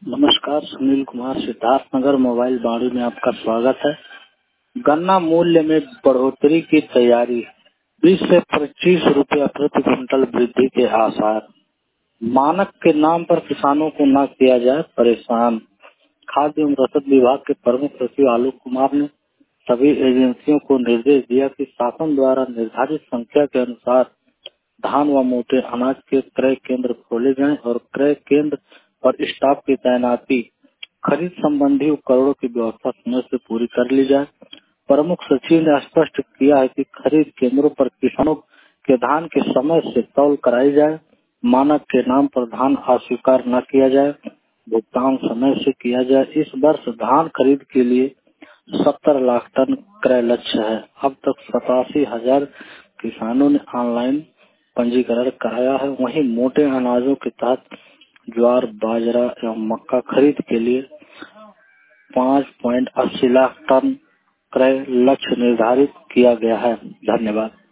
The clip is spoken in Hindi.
नमस्कार, सुनील कुमार, सिद्धार्थनगर मोबाइल बाड़ी में आपका स्वागत है। गन्ना मूल्य में बढ़ोतरी की तैयारी, 20 से 25 रुपया प्रति क्विंटल वृद्धि के आसार। मानक के नाम पर किसानों को न किया जाए परेशान। खाद्य एवं रसद विभाग के प्रमुख सचिव आलोक कुमार ने सभी एजेंसियों को निर्देश दिया कि शासन द्वारा निर्धारित संख्या के अनुसार धान व मोटे अनाज के क्रय केंद्र खोले जाएं और क्रय केंद्र और स्टाफ की तैनाती, खरीद संबंधी उपकरणों की व्यवस्था समय से पूरी कर ली जाए। प्रमुख सचिव ने स्पष्ट किया है कि खरीद केंद्रों पर किसानों के धान के समय से तौल कराई जाए। मानक के नाम पर धान अस्वीकार न किया जाए, भुगतान समय से किया जाए। इस वर्ष धान खरीद के लिए 70 लाख टन क्रय लक्ष्य है। अब तक 87,000 किसानों ने ऑनलाइन पंजीकरण कराया है। वहीं मोटे अनाजों के तहत ज्वार, बाजरा एवं मक्का खरीद के लिए 5.80 लाख टन क्रय लक्ष्य निर्धारित किया गया है। धन्यवाद।